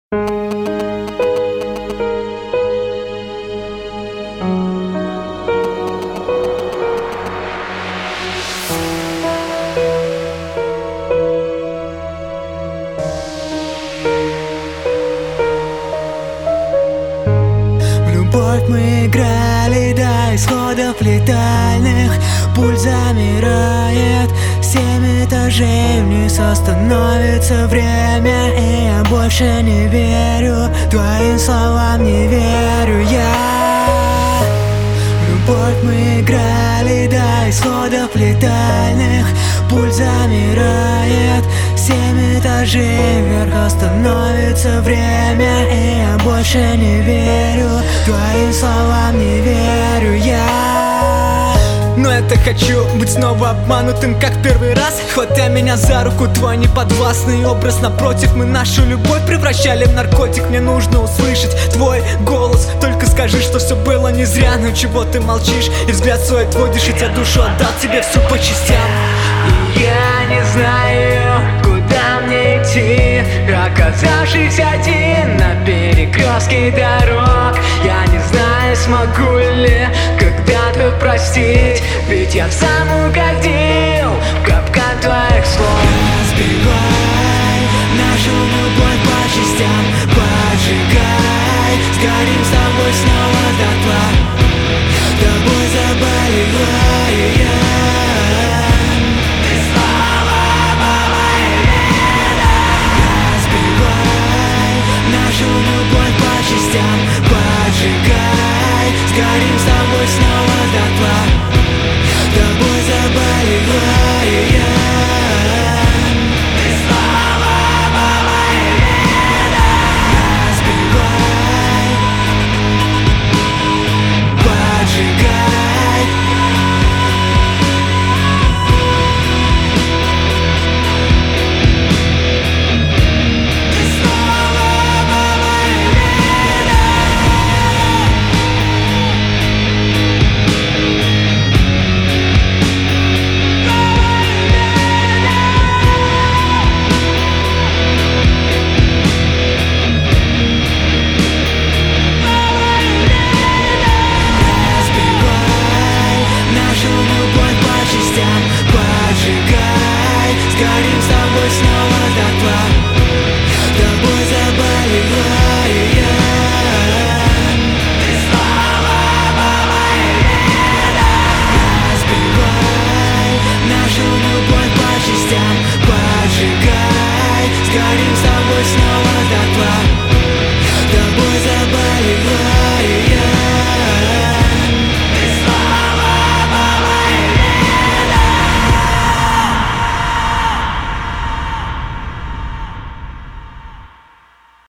любовь мы играли до исходов летальных. Пульс замирает, 7 этажей вниз остановится время. И я больше не верю, твоим словам не верю я. Любовь мы играли до исходов летальных. Пульс замирает, 7 этажей вверх остановится время. И я больше не верю, твоим словам не верю я. Но это хочу быть снова обманутым, как первый раз. Хватая меня за руку, твой неподвластный образ напротив. Мы нашу любовь превращали в наркотик. Мне нужно услышать твой голос. Только скажи, что все было не зря. Но чего ты молчишь и взгляд свой отводишь? И я душу отдал тебе всю по частям. И я не знаю, куда мне идти, оказавшись один на перекрестке дорог. Я не знаю, смогу ли когда-то простить, ведь я сам угодил в капкан твоих слов.